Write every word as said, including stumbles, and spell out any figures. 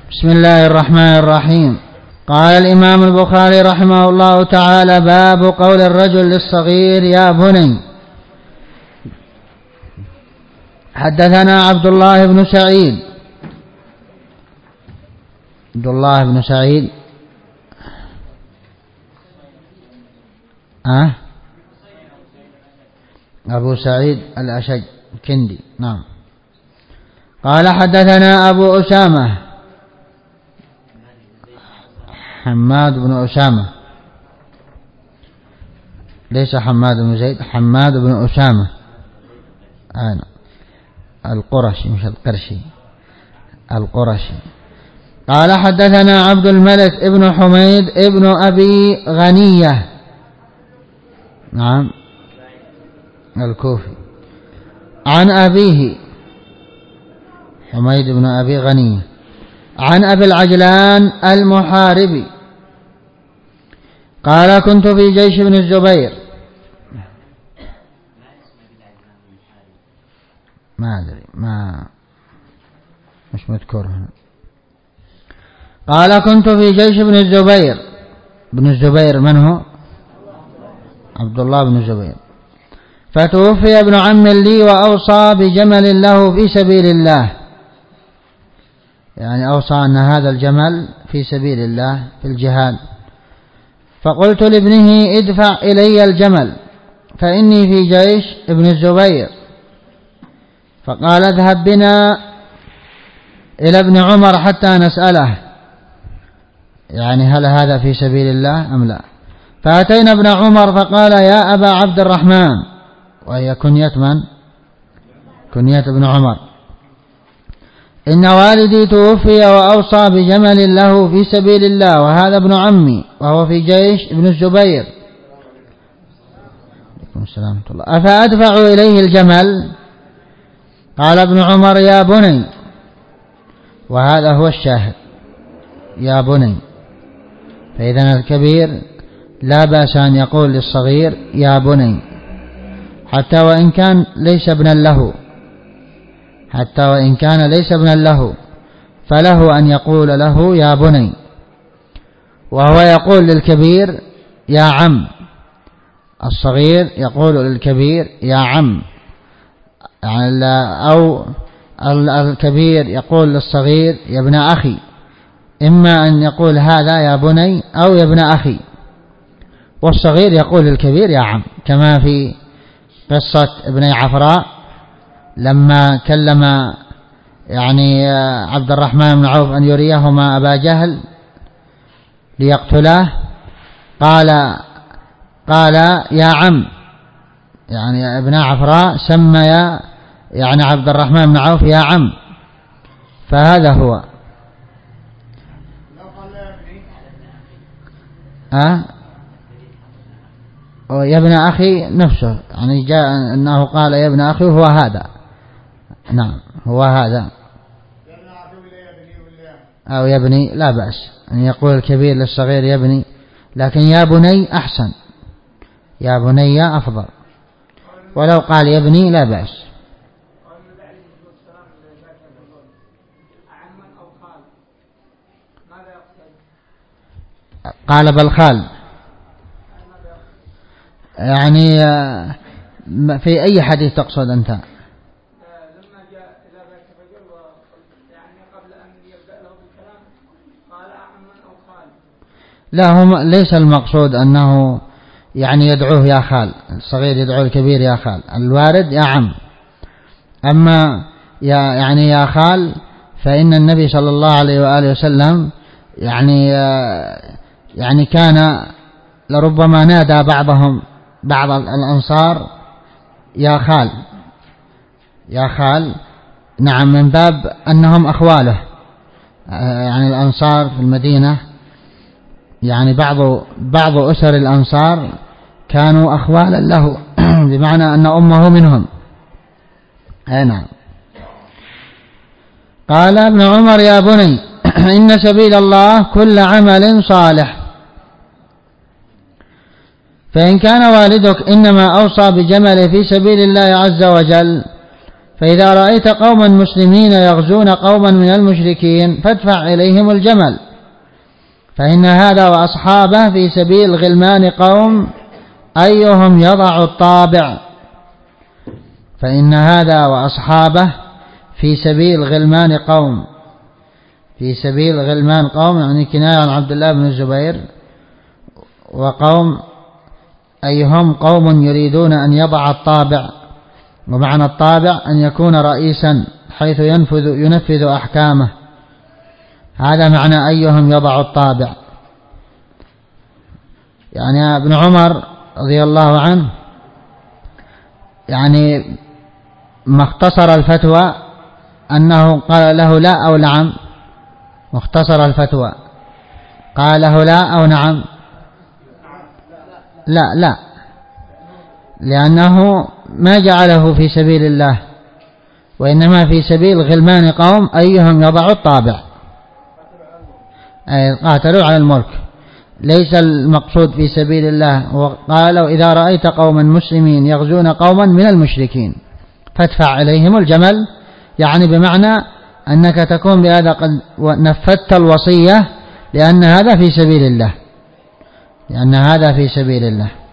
بسم الله الرحمن الرحيم. قال الإمام البخاري رحمه الله تعالى: باب قول الرجل للصغير يا بني. حدثنا عبد الله بن سعيد عبد الله بن سعيد أه؟ أبو سعيد الأشج كندي. نعم. قال حدثنا أبو أسامة حماد بن أسامة، ليس حماد بن زيد، حماد بن أسامة أنا القرشي مش القرشي، القرشي. قال حدثنا عبد الملك ابن حميد ابن أبي غنية، نعم الكوفي، عن أبيه حميد بن أبي غنية عن أبي العجلان المحاربي قال: كنت في جيش ابن الزبير. ما أدري، ما مش مذكور هنا. قال: كنت في جيش ابن الزبير. ابن الزبير من هو؟ عبد الله بن الزبير. فتوفي ابن عم لي وأوصى بجمل له في سبيل الله، يعني أوصى أن هذا الجمل في سبيل الله في الجهاد. فقلت لابنه: ادفع إلي الجمل فإني في جيش ابن الزبير. فقال: اذهب بنا إلى ابن عمر حتى نسأله، يعني هل هذا في سبيل الله أم لا. فأتينا ابن عمر فقال: يا أبا عبد الرحمن، وهي كنية من؟ كنية ابن عمر، إن والدي توفي وأوصى بجمل له في سبيل الله، وهذا ابن عمي وهو في جيش ابن الزبير. عليكم السلام ورحمة الله. أفأدفع إليه الجمل؟ قال ابن عمر: يا بني. وهذا هو الشاهد، يا بني. فإذا الكبير لا بأس أن يقول للصغير يا بني، حتى وإن كان ليس ابنا له، حتى وإن كان ليس ابنا له فله أن يقول له يا بني، وهو يقول للكبير يا عم. الصغير يقول للكبير يا عم، أو الكبير يقول للصغير يا ابن أخي، إما أن يقول هذا يا بني أو يا ابن أخي، والصغير يقول للكبير يا عم، كما في قصة ابني عفراء لما كلم يعني عبد الرحمن بن عوف أن يريهما أبا جهل ليقتلاه، قال قال يا عم، يعني ابن عفراء سمى يعني عبد الرحمن بن عوف يا عم، فهذا هو. أه؟ يا ابن أخي نفسه، يعني جاء أنه قال يا ابن أخي هو هذا، نعم هو هذا، أو يا ابني لا بأس أن يقول الكبير للصغير يا ابني، لكن يا بني أحسن، يا بني أفضل، ولو قال يا ابني لا بأس. قال بل خال، يعني في أي حديث تقصد أنت؟ لما جاء إلى بيت الرجل يعني قبل أن يبدأ له بالكلام قال عما أو خال. لا، هم ليس المقصود أنه يعني يدعوه يا خال، الصغير يدعو الكبير يا خال، الوارد يا عم. أما يا يعني يا خال فإن النبي صلى الله عليه وآله وسلم يعني يعني كان لربما نادى بعضهم بعض الأنصار يا خال، يا خال، نعم، من باب أنهم أخواله، يعني الأنصار في المدينة، يعني بعض بعض أسر الأنصار كانوا أخوالا له بمعنى أن أمه منهم. أي نعم. قال ابن عمر يا بني إن سبيل الله كل عمل صالح، فإن كان والدك إنما أوصى بجمل في سبيل الله عز وجل فإذا رأيت قوما مسلمين يغزون قوما من المشركين فادفع إليهم الجمل، فإن هذا وأصحابه في سبيل غلمان قوم أيهم يضع الطابع. فإن هذا وأصحابه في سبيل غلمان قوم، في سبيل غلمان قوم يعني كناية عن عبد الله بن الزبير، وقوم أيهم قوم يريدون أن يضع الطابع، ومعنى الطابع أن يكون رئيسا حيث ينفذ, ينفذ أحكامه، هذا معنى أيهم يضع الطابع. يعني ابن عمر رضي الله عنه يعني ما اختصر الفتوى أنه قال له لا أو نعم، مختصر الفتوى قال له لا أو نعم، لا لا، لأنه ما جعله في سبيل الله، وإنما في سبيل غلمان قوم أيهم يضع الطابع، أي قاتلوا على الملك، ليس المقصود في سبيل الله. وقالوا إذا رأيت قوما مسلمين يغزون قوما من المشركين فادفع إليهم الجمل، يعني بمعنى أنك تكون بهذا قد نفذت الوصية، لأن هذا في سبيل الله، لأن هذا في سبيل الله.